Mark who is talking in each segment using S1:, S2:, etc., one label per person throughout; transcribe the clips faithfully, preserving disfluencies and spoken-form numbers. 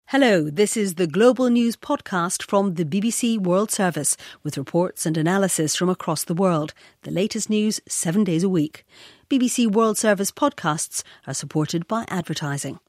S1: Hello, this is the Global News podcast from the B B C World Service with reports and analysis from across the world. The latest news seven days a week. B B C World Service podcasts are supported by advertising.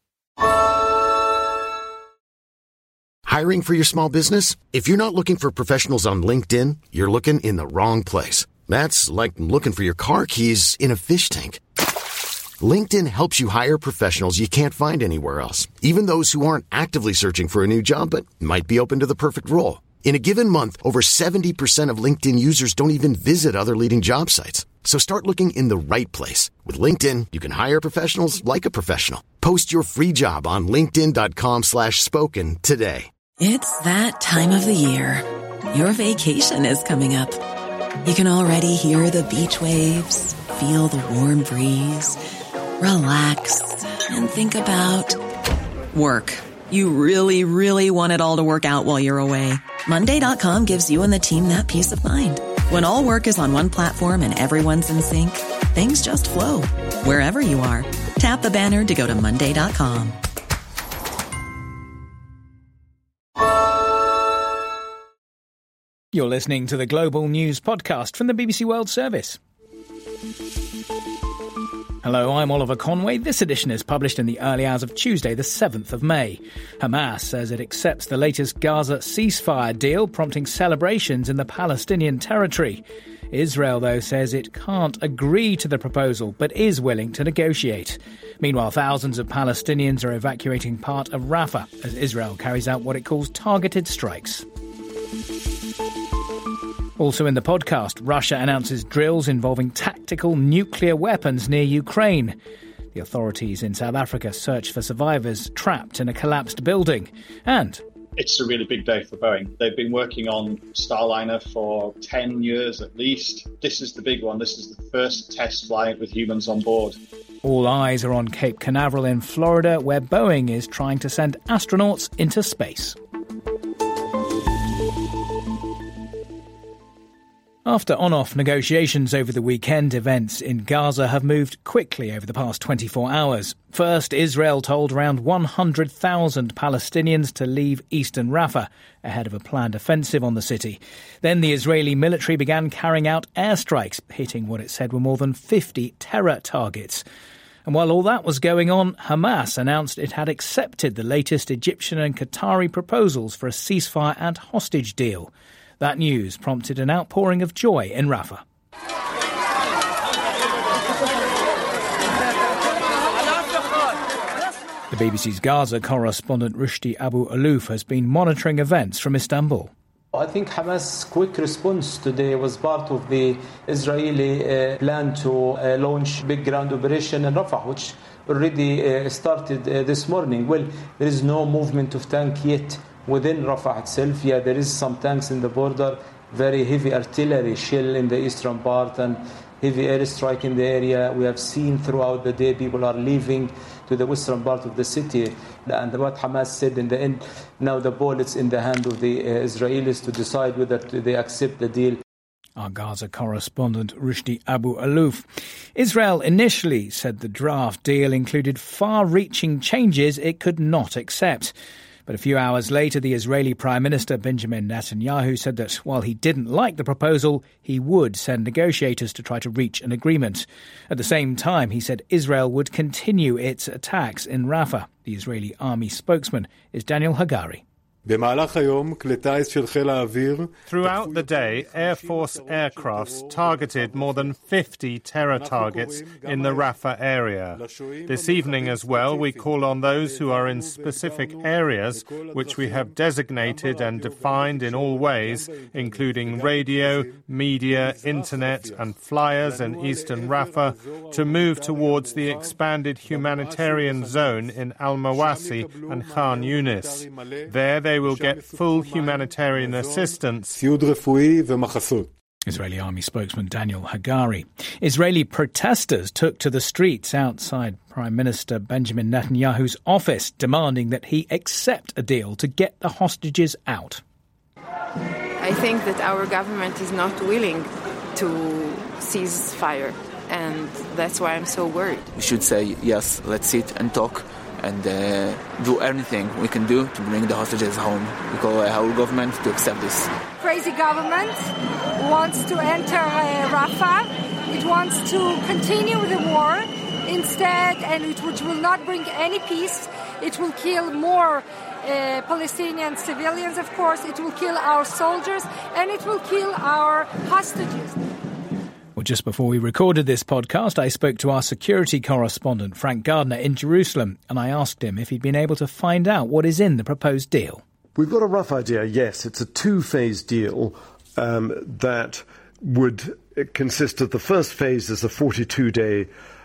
S2: Hiring for your small business? If you're not looking for professionals on LinkedIn, you're looking in the wrong place. That's like looking for your car keys in a fish tank. LinkedIn helps you hire professionals you can't find anywhere else, even those who aren't actively searching for a new job but might be open to the perfect role. In a given month, over seventy percent of LinkedIn users don't even visit other leading job sites. So start looking in the right place. With LinkedIn, you can hire professionals like a professional. Post your free job on linkedin.com slash spoken today.
S3: It's that time of the year. Your vacation is coming up. You can already hear the beach waves, feel the warm breeze, relax, and think about work. You really, really want it all to work out while you're away. Monday dot com gives you and the team that peace of mind. When all work is on one platform and everyone's in sync, things just flow. Wherever you are, tap the banner to go to Monday dot com.
S4: You're listening to the Global News podcast from the B B C World Service. Hello, I'm Oliver Conway. This edition is published in the early hours of Tuesday, the seventh of May. Hamas says it accepts the latest Gaza ceasefire deal, prompting celebrations in the Palestinian territory. Israel, though, says it can't agree to the proposal, but is willing to negotiate. Meanwhile, thousands of Palestinians are evacuating part of Rafah as Israel carries out what it calls targeted strikes. Also in the podcast, Russia announces drills involving tactical nuclear weapons near Ukraine. The authorities in South Africa search for survivors trapped in a collapsed building. And
S5: it's a really big day for Boeing. They've been working on Starliner for ten years at least. This is the big one. This is the first test flight with humans on board.
S4: All eyes are on Cape Canaveral in Florida, where Boeing is trying to send astronauts into space. After on-off negotiations over the weekend, events in Gaza have moved quickly over the past twenty-four hours. First, Israel told around one hundred thousand Palestinians to leave eastern Rafah ahead of a planned offensive on the city. Then the Israeli military began carrying out airstrikes, hitting what it said were more than fifty terror targets. And while all that was going on, Hamas announced it had accepted the latest Egyptian and Qatari proposals for a ceasefire and hostage deal. That news prompted an outpouring of joy in Rafah. The B B C's Gaza correspondent Rushdie Abu-Alouf has been monitoring events from Istanbul.
S6: I think Hamas' quick response today was part of the Israeli uh, plan to uh, launch big ground operation in Rafah, which already uh, started uh, this morning. Well, there is no movement of tank yet within Rafah itself. Yeah, there is some tanks in the border, very heavy artillery shell in the eastern part and heavy airstrike in the area. We have seen throughout the day people are leaving to the western part of the city. And what Hamas said in the end, now the ball is in the hand of the uh, Israelis to decide whether they accept the deal.
S4: Our Gaza correspondent Rushdie Abu-Alouf. Israel initially said the draft deal included far-reaching changes it could not accept. But a few hours later, the Israeli Prime Minister Benjamin Netanyahu said that while he didn't like the proposal, he would send negotiators to try to reach an agreement. At the same time, he said Israel would continue its attacks in Rafah. The Israeli army spokesman is Daniel Hagari.
S7: Throughout
S8: the day, Air Force aircrafts targeted more than fifty terror targets in the Rafah area. This evening as well, we call on those who are in specific areas which we have designated and defined in all ways, including radio, media, internet and flyers in eastern Rafah, to move towards the expanded humanitarian zone in Al-Mawasi and Khan Yunis. There they will get full humanitarian assistance.
S4: Israeli army spokesman Daniel Hagari. Israeli protesters took to the streets outside Prime Minister Benjamin Netanyahu's office, demanding that he accept a deal to get the hostages out.
S9: I think that our government is not willing to cease fire, and that's why I'm so worried.
S10: We should say, yes, let's sit and talk
S7: and uh, do anything we can do to bring the hostages home. We call our government to accept this.
S10: Crazy government wants to enter uh, Rafah. It wants to continue the war instead, and it, which will not bring any peace. It will kill more uh, Palestinian civilians, of course. It will kill our soldiers, and it will kill our hostages.
S4: Well, just before we recorded this podcast, I spoke to our security correspondent, Frank Gardner, in Jerusalem, and I asked him if he'd been able to find out what is in the proposed deal.
S11: We've got a rough idea, yes. It's a two-phase deal um, that would consist of the first phase as a forty-two day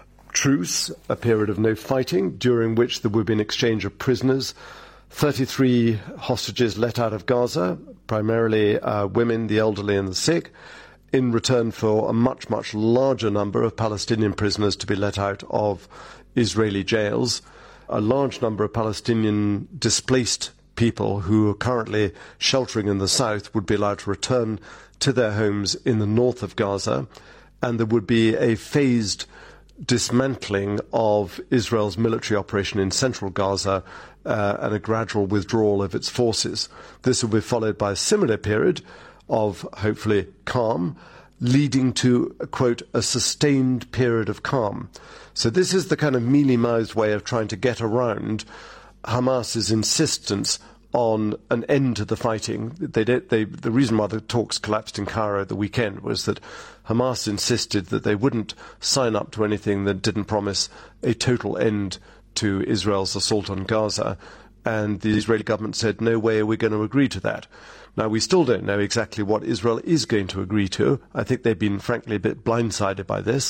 S11: truce, a period of no fighting, during which there would be an exchange of prisoners, thirty-three hostages let out of Gaza, primarily uh, women, the elderly and the sick, in return for a much, much larger number of Palestinian prisoners to be let out of Israeli jails. A large number of Palestinian displaced people who are currently sheltering in the south would be allowed to return to their homes in the north of Gaza, and there would be a phased dismantling of Israel's military operation in central Gaza uh, and a gradual withdrawal of its forces. This will be followed by a similar period of, hopefully, calm, leading to, quote, a sustained period of calm. So this is the kind of mealy-mouthed way of trying to get around Hamas's insistence on an end to the fighting. They, they, the reason why the talks collapsed in Cairo the weekend was that Hamas insisted that they wouldn't sign up to anything that didn't promise a total end to Israel's assault on Gaza. And the Israeli government said, no way are we going to agree to that. Now, we still don't know exactly what Israel is going to agree to. I think they've been, frankly, a bit blindsided by this.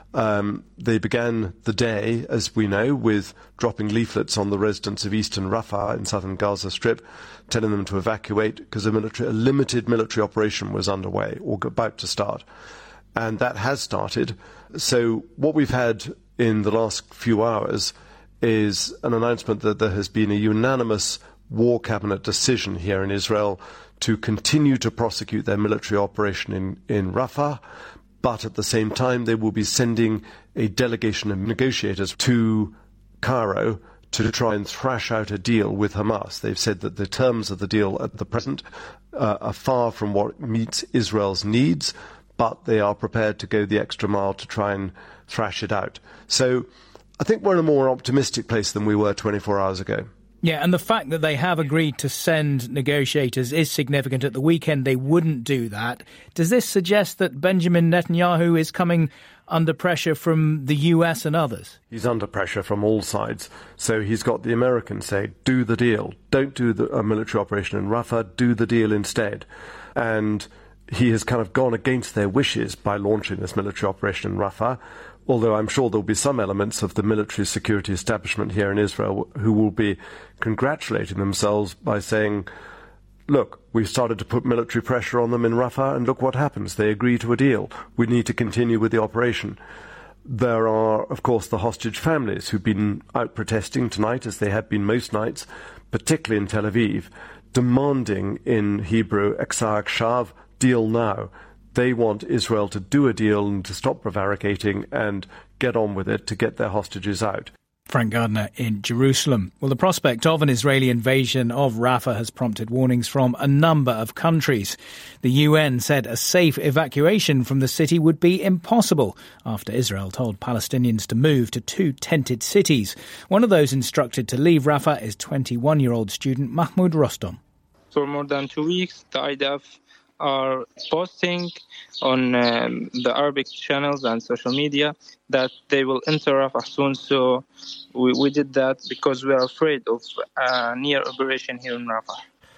S11: Um, they began the day, as we know, with dropping leaflets on the residents of eastern Rafah in southern Gaza Strip, telling them to evacuate because a, military, a limited military operation was underway or about to start. And that has started. So what we've had in the last few hours is an announcement that there has been a unanimous war cabinet decision here in Israel to continue to prosecute their military operation in, in Rafah, but at the same time they will be sending a delegation of negotiators to Cairo to try and thrash out a deal with Hamas. They've said that the terms of the deal at the present uh, are far from what meets Israel's needs, but they are prepared to go the extra mile to try and thrash it out. So I think we're in a more optimistic place than we were twenty-four hours ago.
S4: Yeah, and the fact that they have agreed to send negotiators is significant. At the weekend, they wouldn't do that. Does this suggest that Benjamin Netanyahu is coming under pressure from the U S and others?
S11: He's under pressure from all sides. So he's got the Americans say, do the deal. Don't do the, a military operation in Rafah. Do the deal instead. And he has kind of gone against their wishes by launching this military operation in Rafah, although I'm sure there will be some elements of the military security establishment here in Israel who will be congratulating themselves by saying, look, we've started to put military pressure on them in Rafah, and look what happens. They agree to a deal. We need to continue with the operation. There are, of course, the hostage families who've been out protesting tonight, as they have been most nights, particularly in Tel Aviv, demanding in Hebrew, Exar Shav, deal now. They want Israel to do a deal and to stop prevaricating and get on with it to get their hostages out.
S4: Frank Gardner in Jerusalem. Well, the prospect of an Israeli invasion of Rafah has prompted warnings from a number of countries. The U N said a safe evacuation from the city would be impossible after Israel told Palestinians to move to two tented cities. One of those instructed to leave Rafah is twenty-one-year-old student Mahmoud Rostom.
S12: For more than two weeks, the I D F are posting on um, the Arabic channels and social media that they will enter Rafah soon. So we, we did that because we are afraid of a near operation here in Rafah.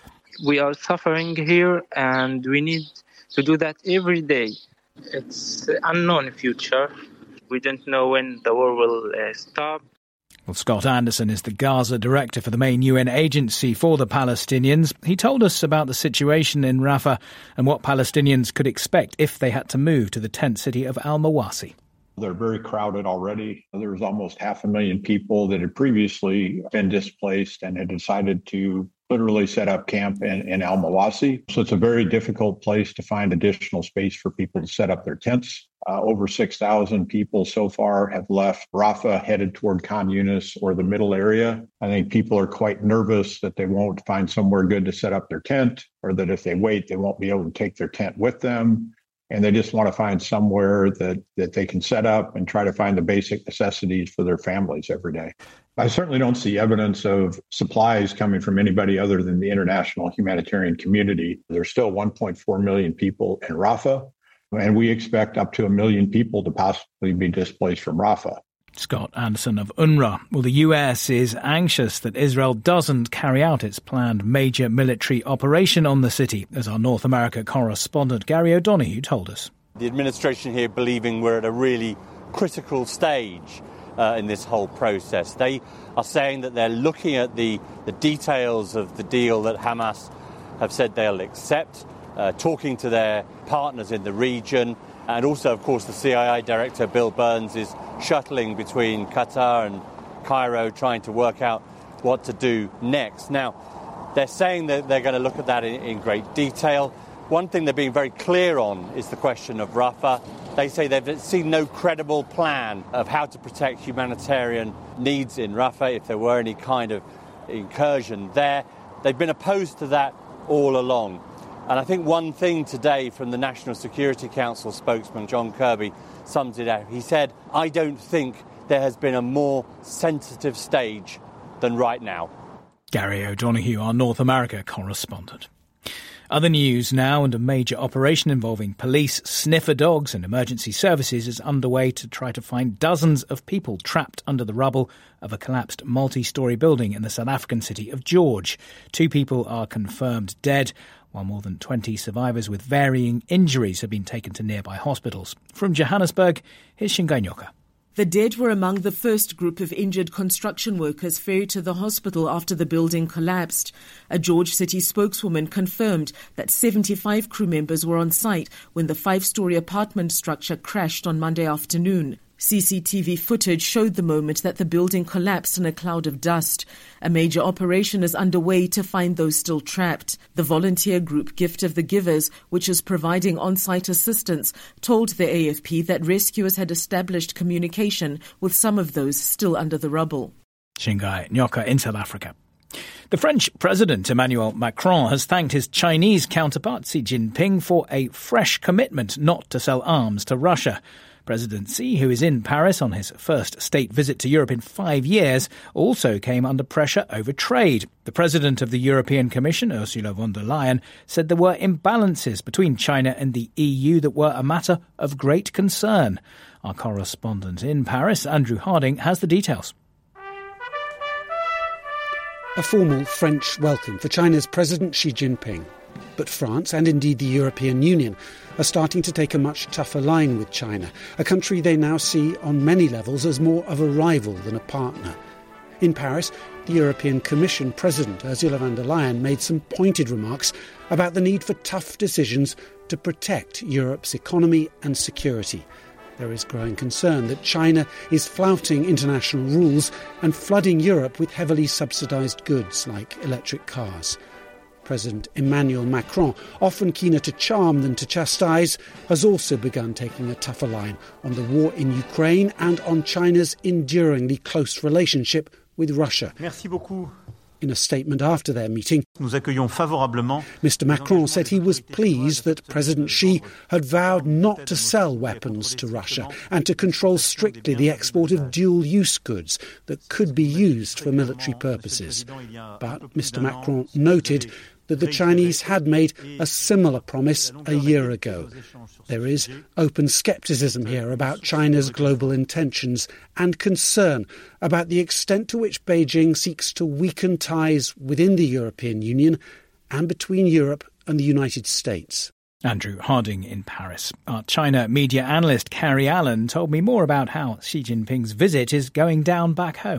S12: We are suffering here and we need to do that every day. It's an unknown future. We don't know when the war will uh, stop.
S4: Well, Scott Anderson is the Gaza director for the main U N agency for the Palestinians. He told us about the situation in Rafah and what Palestinians could expect if they had to move to the tent city of Al-Mawasi.
S13: They're very crowded already. There's almost half a million people that had previously been displaced and had decided to literally set up camp in, in Al-Mawasi. So it's a very difficult place to find additional space for people to set up their tents. Uh, over six thousand people so far have left Rafah, headed toward Khan Yunis or the middle area. I think people are quite nervous that they won't find somewhere good to set up their tent, or that if they wait, they won't be able to take their tent with them. And they just want to find somewhere that, that they can set up and try to find the basic necessities for their families every day. I certainly don't see evidence of supplies coming from anybody other than the international humanitarian community. There's still one point four million people in Rafah, and we expect up to a million people to possibly be displaced from Rafah.
S4: Scott Anderson of UNRWA. Well, the U S is anxious that Israel doesn't carry out its planned major military operation on the city, as our North America correspondent Gary O'Donoghue told us.
S14: The administration here believing we're at a really critical stage uh, in this whole process. They are saying that they're looking at the, the details of the deal that Hamas have said they'll accept, uh, talking to their partners in the region. And also, of course, the C I A director, Bill Burns, is shuttling between Qatar and Cairo, trying to work out what to do next. Now, they're saying that they're going to look at that in, in great detail. One thing they're being very clear on is the question of Rafah. They say they've seen no credible plan of how to protect humanitarian needs in Rafah if there were any kind of incursion there. They've been opposed to that all along. And I think one thing today from the National Security Council spokesman, John Kirby, sums it out. He said, I don't think there has been a more sensitive stage than right now.
S4: Gary O'Donoghue, our North America correspondent. Other news now, and a major operation involving police, sniffer dogs and emergency services is underway to try to find dozens of people trapped under the rubble of a collapsed multi-storey building in the South African city of George. Two people are confirmed dead, while more than twenty survivors with varying injuries have been taken to nearby hospitals. From Johannesburg, here's Shingai Nyoka.
S15: The dead were among the first group of injured construction workers ferried to the hospital after the building collapsed. A George City spokeswoman confirmed that seventy-five crew members were on site when the five-storey apartment structure crashed on Monday afternoon. C C T V footage showed the moment that the building collapsed in a cloud of dust. A major operation is underway to find those still trapped. The volunteer group Gift of the Givers, which is providing on-site assistance, told the A F P that rescuers had established communication with some of those still under the rubble.
S4: Shingai Nyoka in South Africa. The French President Emmanuel Macron has thanked his Chinese counterpart Xi Jinping for a fresh commitment not to sell arms to Russia. President Xi, who is in Paris on his first state visit to Europe in five years, also came under pressure over trade. The President of the European Commission, Ursula von der Leyen, said there were imbalances between China and the E U that were a matter of great concern. Our correspondent in Paris, Andrew Harding, has the details.
S16: A formal French welcome for China's President Xi Jinping. But France, and indeed the European Union, are starting to take a much tougher line with China, a country they now see on many levels as more of a rival than a partner. In Paris, the European Commission President Ursula von der Leyen made some pointed remarks about the need for tough decisions to protect Europe's economy and security. There is growing concern that China is flouting international rules and flooding Europe with heavily subsidised goods like electric cars. President Emmanuel Macron, often keener to charm than to chastise, has also begun taking a tougher line on the war in Ukraine and on China's enduringly close relationship with Russia.
S17: Merci beaucoup.
S16: In a statement after their meeting,
S17: Nous accueillons favorablement.
S16: Mister Macron said he was pleased that President Xi had vowed not to sell weapons to Russia and to control strictly the export of dual-use goods that could be used for military purposes. But Mister Macron noted that the Chinese had made a similar promise a year ago. There is open scepticism here about China's global intentions and concern about the extent to which Beijing seeks to weaken ties within the European Union and between Europe and the United States.
S4: Andrew Harding in Paris. Our China media analyst Carrie Allen told me more about how Xi Jinping's visit is going down back home.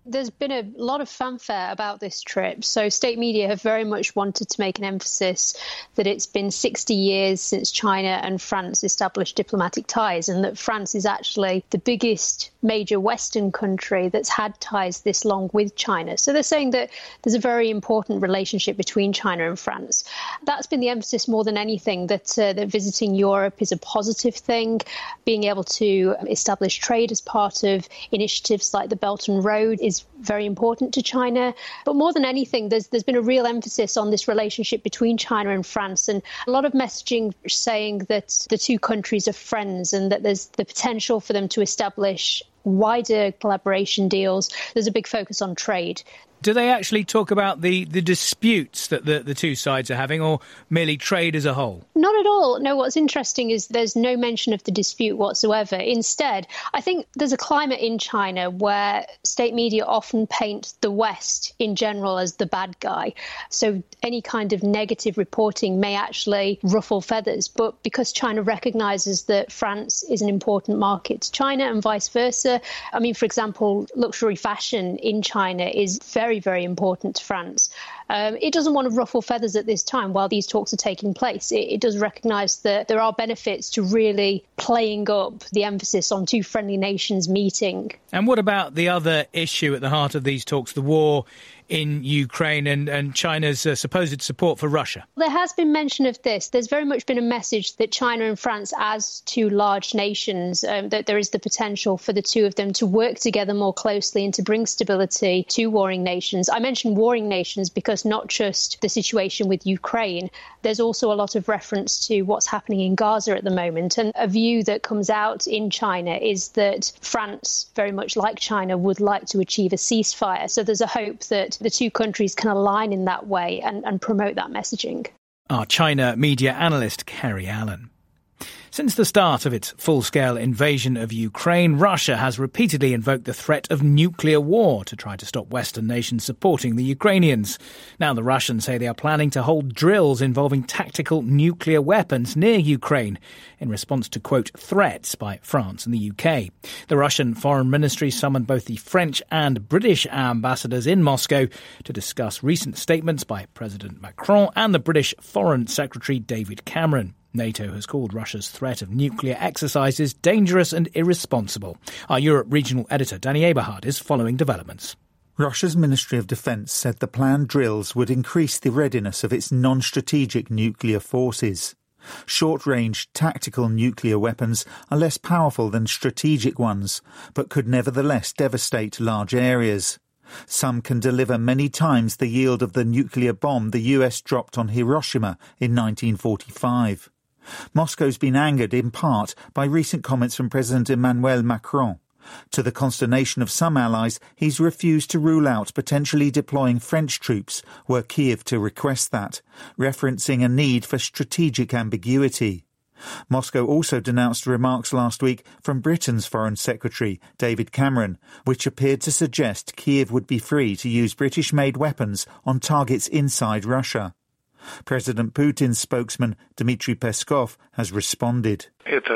S18: There's been a lot of fanfare about this trip. So state media have very much wanted to make an emphasis that it's been sixty years since China and France established diplomatic ties, and that France is actually the biggest major Western country that's had ties this long with China. So they're saying that there's a very important relationship between China and France. That's been the emphasis more than anything, that, uh, that visiting Europe is a positive thing. Being able to establish trade as part of initiatives like the Belt and Road is very important to China. But more than anything, there's there's been a real emphasis on this relationship between China and France, and a lot of messaging saying that the two countries are friends and that there's the potential for them to establish wider collaboration deals. There's a big focus on trade.
S4: Do they actually talk about the, the disputes that the, the two sides are having, or merely trade as a whole?
S18: Not at all. No, what's interesting is there's no mention of the dispute whatsoever. Instead, I think there's a climate in China where state media often paint the West in general as the bad guy. So any kind of negative reporting may actually ruffle feathers. But because China recognises that France is an important market to China and vice versa, I mean, for example, luxury fashion in China is very very, very important to France. Um, it doesn't want to ruffle feathers at this time while these talks are taking place. It, it does recognise that there are benefits to really playing up the emphasis on two friendly nations meeting.
S4: And what about the other issue at the heart of these talks, the war in Ukraine and, and China's uh, supposed support for Russia?
S18: There has been mention of this. There's very much been a message that China and France, as two large nations, um, that there is the potential for the two of them to work together more closely and to bring stability to warring nations. I mentioned warring nations because not just the situation with Ukraine, there's also a lot of reference to what's happening in Gaza at the moment. And a view that comes out in China is that France, very much like China, would like to achieve a ceasefire. So there's a hope that the two countries can align in that way and, and promote that messaging.
S4: Our China media analyst, Kerry Allen. Since the start of its full-scale invasion of Ukraine, Russia has repeatedly invoked the threat of nuclear war to try to stop Western nations supporting the Ukrainians. Now the Russians say they are planning to hold drills involving tactical nuclear weapons near Ukraine in response to, quote, threats by France and the U K. The Russian Foreign Ministry summoned both the French and British ambassadors in Moscow to discuss recent statements by President Macron and the British Foreign Secretary David Cameron. NATO has called Russia's threat of nuclear exercises dangerous and irresponsible. Our Europe regional editor, Danny Eberhard, is following developments.
S19: Russia's Ministry of Defence said the planned drills would increase the readiness of its non-strategic nuclear forces. Short-range tactical nuclear weapons are less powerful than strategic ones, but could nevertheless devastate large areas. Some can deliver many times the yield of the nuclear bomb the U S dropped on Hiroshima in nineteen forty-five. Moscow's been angered in part by recent comments from President Emmanuel Macron. To the consternation of some allies, he's refused to rule out potentially deploying French troops were Kiev to request that, referencing a need for strategic ambiguity. Moscow also denounced remarks last week from Britain's Foreign Secretary, David Cameron, which appeared to suggest Kiev would be free to use British-made weapons on targets inside Russia. President Putin's spokesman, Dmitry Peskov, has responded.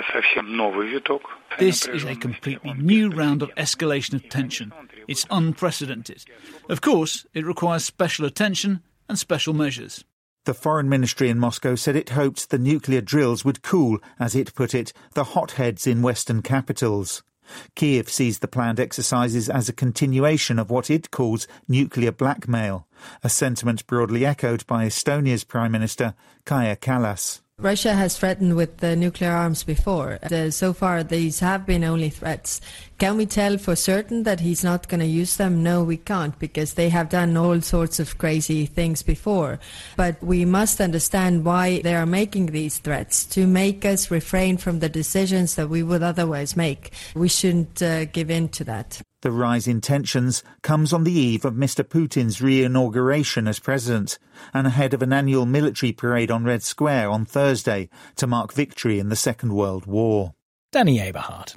S20: This is a completely new round of escalation of tension. It's unprecedented. Of course, it requires special attention and special measures.
S19: The Foreign Ministry in Moscow said it hoped the nuclear drills would cool, as it put it, the hotheads in Western capitals. Kiev sees the planned exercises as a continuation of what it calls nuclear blackmail, a sentiment broadly echoed by Estonia's Prime Minister, Kaja Kallas.
S21: Russia has threatened with the nuclear arms before. Uh, so far, these have been only threats. Can we tell for certain that he's not going to use them? No, we can't, because they have done all sorts of crazy things before. But we must understand why they are making these threats, to make us refrain from the decisions that we would otherwise make. We shouldn't uh, give in to that.
S19: The rise in tensions comes on the eve of Mister Putin's re-inauguration as president and ahead of an annual military parade on Red Square on Thursday to mark victory in the Second World War.
S4: Danny Eberhard.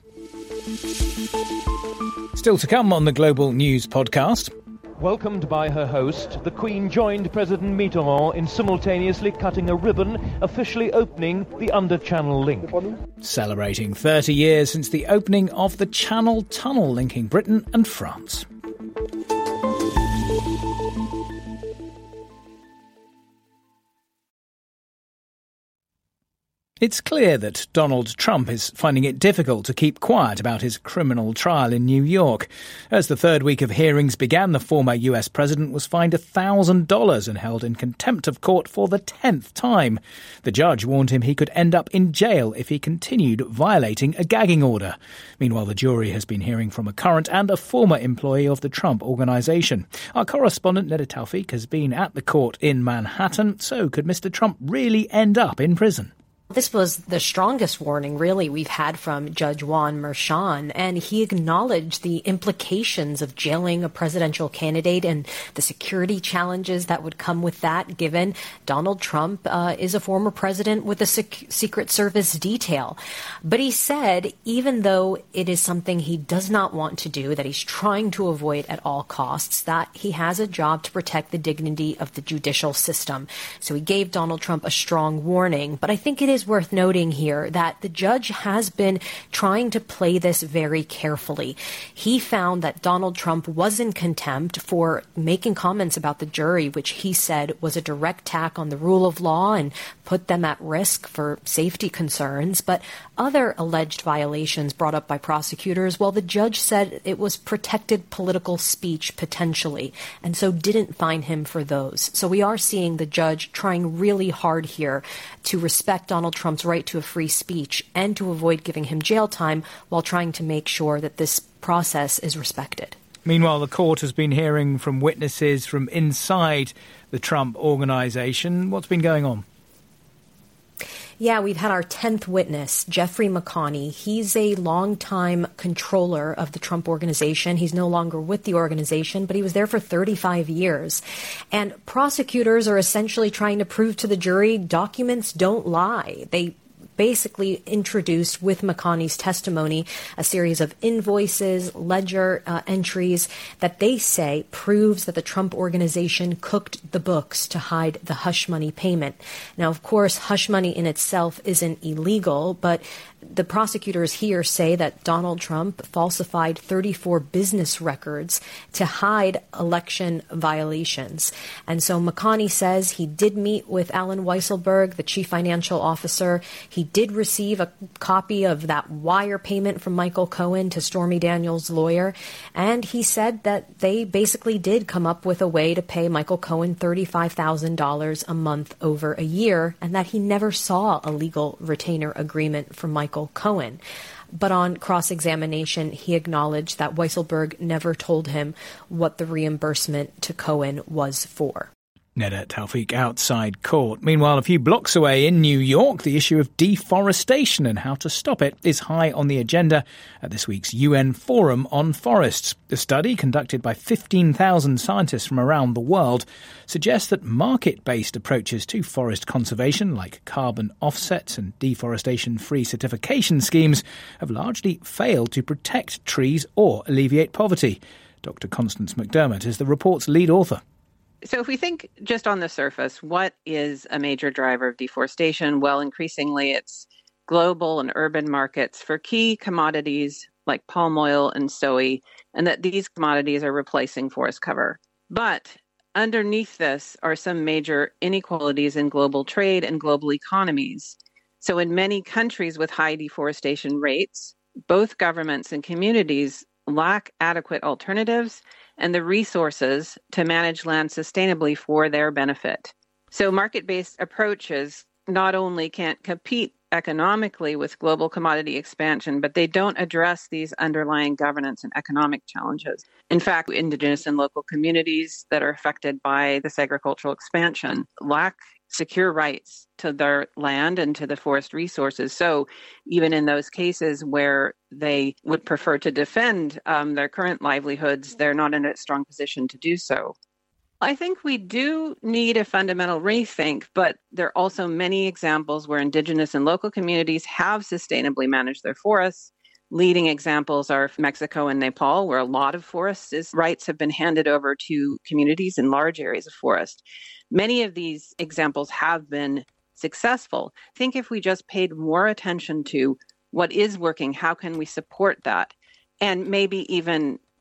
S4: Still to come on the Global News podcast.
S22: Welcomed by her host, the Queen joined President Mitterrand in simultaneously cutting a ribbon, officially opening the under-Channel link.
S4: Celebrating thirty years since the opening of the Channel Tunnel linking Britain and France. It's clear that Donald Trump is finding it difficult to keep quiet about his criminal trial in New York. As the third week of hearings began, the former U S president was fined one thousand dollars and held in contempt of court for the tenth time. The judge warned him he could end up in jail if he continued violating a gagging order. Meanwhile, the jury has been hearing from a current and a former employee of the Trump Organization. Our correspondent Neda Tawfiq has been at the court in Manhattan. So could Mister Trump really end up in prison?
S1: This was the strongest warning, really, we've had from Judge Juan Merchan, and he acknowledged the implications of jailing a presidential candidate and the security challenges that would come with that, given Donald Trump uh, is a former president with a sec- Secret Service detail. But he said, even though it is something he does not want to do, that he's trying to avoid at all costs, that he has a job to protect the dignity of the judicial system. So he gave Donald Trump a strong warning. But I think it is worth noting here that the judge has been trying to play this very carefully. He found that Donald Trump was in contempt for making comments about the jury, which he said was a direct attack on the rule of law and put them at risk for safety concerns. But other alleged violations brought up by prosecutors, well, the judge said it was protected political speech potentially, and so didn't fine him for those. So we are seeing the judge trying really hard here to respect Donald Trump's right to a free speech and to avoid giving him jail time while trying to make sure that this process is respected.
S4: Meanwhile, the court has been hearing from witnesses from inside the Trump Organization. What's been going on?
S1: Yeah, we've had our tenth witness, Jeffrey McConney. He's a longtime controller of the Trump Organization. He's no longer with the organization, but he was there for thirty-five years. And prosecutors are essentially trying to prove to the jury documents don't lie. They basically introduced with McConney's testimony a series of invoices, ledger uh, entries that they say proves that the Trump Organization cooked the books to hide the hush money payment. Now, of course, hush money in itself isn't illegal, but the prosecutors here say that Donald Trump falsified thirty-four business records to hide election violations. And so McConney says he did meet with Alan Weisselberg, the chief financial officer. He did receive a copy of that wire payment from Michael Cohen to Stormy Daniels' lawyer. And he said that they basically did come up with a way to pay Michael Cohen thirty-five thousand dollars a month over a year, and that he never saw a legal retainer agreement from Michael Cohen. But on cross-examination, he acknowledged that Weisselberg never told him what the reimbursement to Cohen was for.
S4: Neda Tawfiq outside court. Meanwhile, a few blocks away in New York, the issue of deforestation and how to stop it is high on the agenda at this week's U N Forum on Forests. A study conducted by fifteen thousand scientists from around the world suggests that market-based approaches to forest conservation, like carbon offsets and deforestation-free certification schemes, have largely failed to protect trees or alleviate poverty. Doctor Constance McDermott is the report's lead author.
S2: So if we think just on the surface, what is a major driver of deforestation? Well, increasingly it's global and urban markets for key commodities like palm oil and soy, and that these commodities are replacing forest cover. But underneath this are some major inequalities in global trade and global economies. So in many countries with high deforestation rates, both governments and communities lack adequate alternatives and the resources to manage land sustainably for their benefit. So market-based approaches not only can't compete economically with global commodity expansion, but they don't address these underlying governance and economic challenges. In fact, indigenous and local communities that are affected by this agricultural expansion lack secure rights to their land and to the forest resources. So even in those cases where they would prefer to defend um, their current livelihoods, they're not in a strong position to do so. I think we do need a fundamental rethink, but there are also many examples where indigenous and local communities have sustainably managed their forests. Leading examples are Mexico and Nepal, where a lot of forest rights have been handed over to communities in large areas of forest. Many of these examples have been successful. I think if we just paid more attention to what is working, how can we support that, and maybe even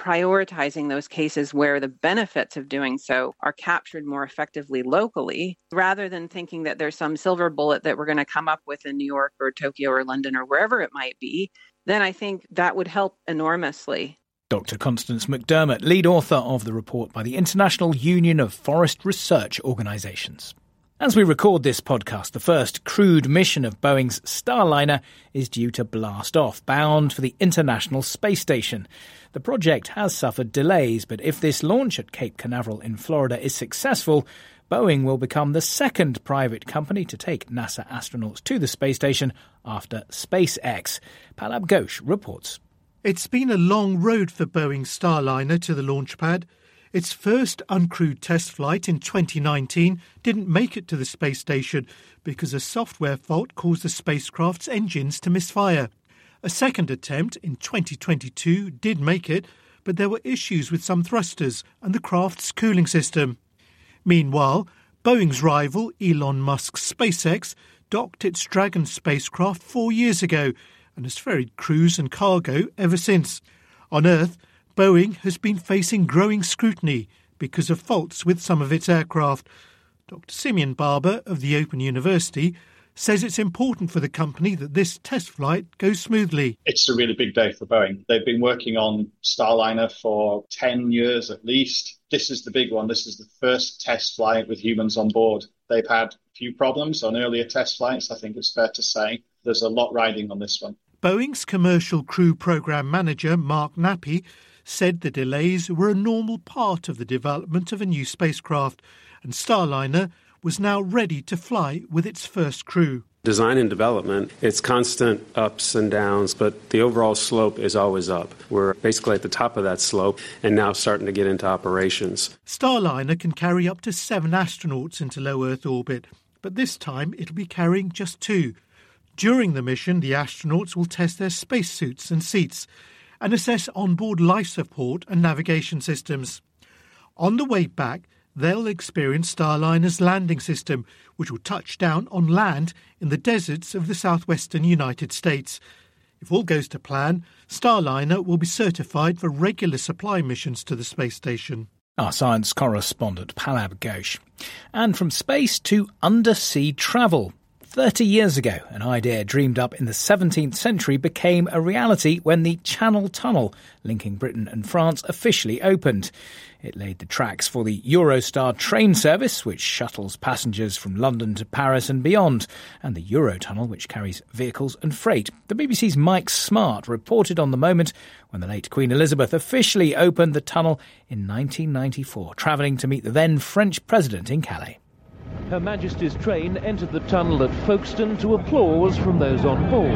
S2: prioritizing those cases where the benefits of doing so are captured more effectively locally, rather than thinking that there's some silver bullet that we're going to come up with in New York or Tokyo or London or wherever it might be, then I think that would help enormously.
S4: Doctor Constance McDermott, lead author of the report by the International Union of Forest Research Organisations. As we record this podcast, the first crewed mission of Boeing's Starliner is due to blast off, bound for the International Space Station. The project has suffered delays, but if this launch at Cape Canaveral in Florida is successful, Boeing will become the second private company to take NASA astronauts to the space station after SpaceX. Palab Ghosh reports.
S3: It's been a long road for Boeing's Starliner to the launch pad. Its first uncrewed test flight in twenty nineteen didn't make it to the space station because a software fault caused the spacecraft's engines to misfire. A second attempt in twenty twenty-two did make it, but there were issues with some thrusters and the craft's cooling system. Meanwhile, Boeing's rival, Elon Musk's SpaceX, docked its Dragon spacecraft four years ago and has ferried crews and cargo ever since. On Earth, Boeing has been facing growing scrutiny because of faults with some of its aircraft. Doctor Simeon Barber of the Open University says it's important for the company that this test flight goes smoothly.
S5: It's a really big day for Boeing. They've been working on Starliner for ten years at least. This is the big one. This is the first test flight with humans on board. They've had a few problems on earlier test flights, I think it's fair to say. There's a lot riding on this one.
S3: Boeing's commercial crew program manager, Mark Nappy, said the delays were a normal part of the development of a new spacecraft, and Starliner was now ready to fly with its first crew.
S23: Design and development, it's constant ups and downs, but the overall slope is always up. We're basically at the top of that slope and now starting to get into operations.
S3: Starliner can carry up to seven astronauts into low Earth orbit, but this time it'll be carrying just two. During the mission, the astronauts will test their spacesuits and seats and assess onboard life support and navigation systems. On the way back, they'll experience Starliner's landing system, which will touch down on land in the deserts of the southwestern United States. If all goes to plan, Starliner will be certified for regular supply missions to the space station.
S4: Our science correspondent, Palab Ghosh. And from space to undersea travel. Thirty years ago, an idea dreamed up in the seventeenth century became a reality when the Channel Tunnel, linking Britain and France, officially opened. It laid the tracks for the Eurostar train service, which shuttles passengers from London to Paris and beyond, and the Eurotunnel, which carries vehicles and freight. The B B C's Mike Smart reported on the moment when the late Queen Elizabeth officially opened the tunnel in nineteen ninety-four, travelling to meet the then French president in Calais.
S22: Her Majesty's train entered the tunnel at Folkestone to applause from those on board.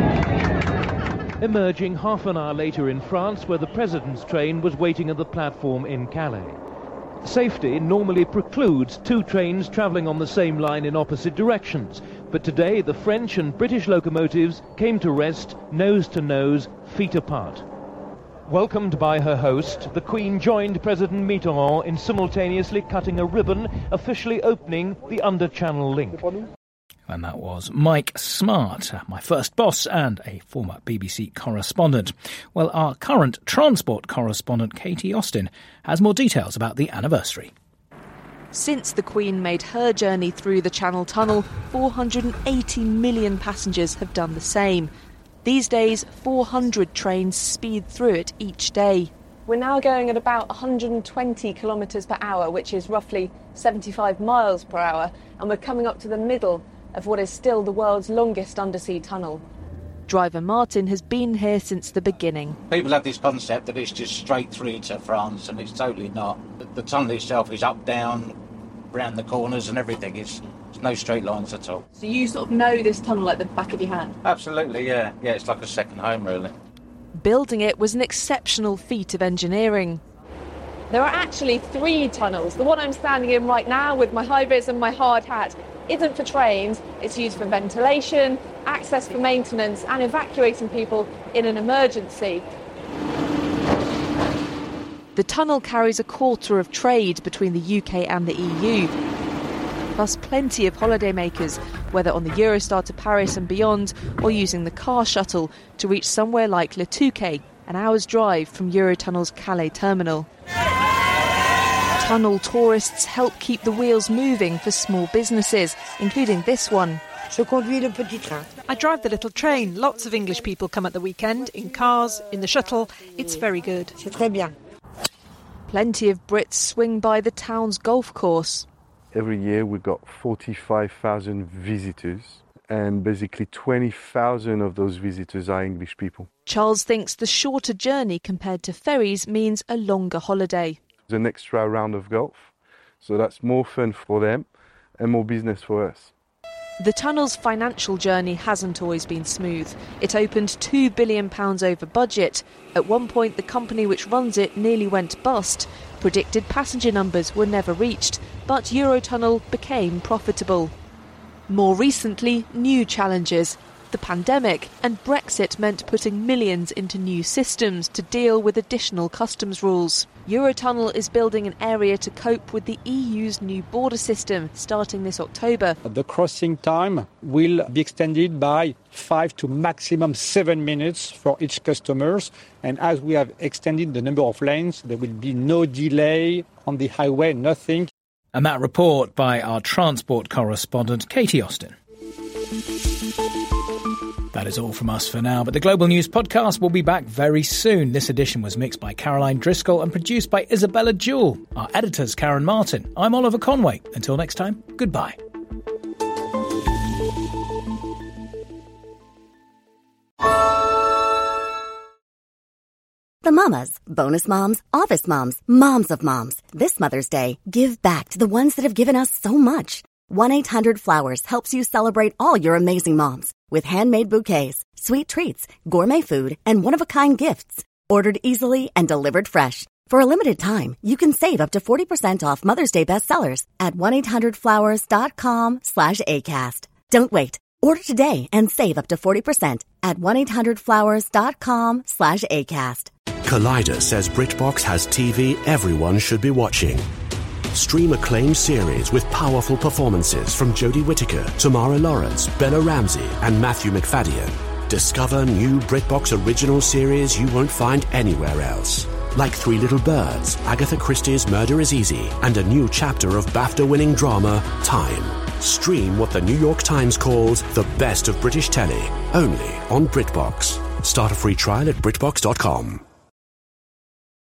S22: Emerging half an hour later in France, where the President's train was waiting at the platform in Calais. Safety normally precludes two trains travelling on the same line in opposite directions, but today the French and British locomotives came to rest nose to nose, feet apart. Welcomed by her host, the Queen joined President Mitterrand in simultaneously cutting a ribbon, officially opening the under-channel link.
S4: And that was Mike Smart, my first boss and a former B B C correspondent. Well, our current transport correspondent, Katie Austin, has more details about the anniversary.
S24: Since the Queen made her journey through the Channel Tunnel, four hundred eighty million passengers have done the same. These days, four hundred trains speed through it each day.
S25: We're now going at about one hundred twenty kilometres per hour, which is roughly seventy-five miles per hour, and we're coming up to the middle of what is still the world's longest undersea tunnel.
S24: Driver Martin has been here since the beginning.
S26: People have this concept that it's just straight through to France, and it's totally not. The tunnel itself is up, down, round the corners and everything. It's no straight lines at all.
S25: So you sort of know this tunnel like the back of your hand?
S26: Absolutely, yeah. Yeah, it's like a second home, really.
S24: Building it was an exceptional feat of engineering.
S25: There are actually three tunnels. The one I'm standing in right now with my high-vis and my hard hat isn't for trains. It's used for ventilation, access for maintenance and evacuating people in an emergency.
S24: The tunnel carries a quarter of trade between the U K and the E U. Plus plenty of holidaymakers, whether on the Eurostar to Paris and beyond, or using the car shuttle to reach somewhere like Le Touquet, an hour's drive from Eurotunnel's Calais terminal. Tunnel tourists help keep the wheels moving for small businesses, including this one.
S6: I drive the little train. Lots of English people come at the weekend, in cars, in the shuttle. It's very good.
S24: Plenty of Brits swing by the town's golf course.
S7: Every year we've got forty-five thousand visitors, and basically twenty thousand of those visitors are English people.
S24: Charles thinks the shorter journey compared to ferries means a longer holiday.
S7: An extra round of golf, so that's more fun for them and more business for us.
S24: The tunnel's financial journey hasn't always been smooth. It opened two billion pounds over budget. At one point, the company which runs it nearly went bust. Predicted passenger numbers were never reached, but Eurotunnel became profitable. More recently, new challenges. The pandemic and Brexit meant putting millions into new systems to deal with additional customs rules. Eurotunnel is building an area to cope with the E U's new border system starting this October.
S8: The crossing time will be extended by five to maximum seven minutes for each customers. And as we have extended the number of lanes, there will be no delay on the highway, nothing.
S4: And that report by our transport correspondent, Katie Austin. That is all from us for now, but the Global News Podcast will be back very soon. This edition was mixed by Caroline Driscoll and produced by Isabella Jewell. Our editor's Karen Martin. I'm Oliver Conway. Until next time, goodbye.
S9: The mamas, bonus moms, office moms, moms of moms. This Mother's Day, give back to the ones that have given us so much. one eight hundred flowers helps you celebrate all your amazing moms with handmade bouquets, sweet treats, gourmet food, and one-of-a-kind gifts. Ordered easily and delivered fresh. For a limited time, you can save up to forty percent off Mother's Day bestsellers at one eight hundred flowers dot com slash ACAST. Don't wait. Order today and save up to forty percent at one eight hundred flowers dot com slash ACAST.
S10: Collider says BritBox has T V everyone should be watching. Stream acclaimed series with powerful performances from Jodie Whittaker, Tamara Lawrence, Bella Ramsey, and Matthew McFadden. Discover new BritBox original series you won't find anywhere else. Like Three Little Birds, Agatha Christie's Murder is Easy, and a new chapter of BAFTA-winning drama, Time. Stream what the New York Times calls the best of British telly, only on BritBox. Start a free trial at BritBox dot com.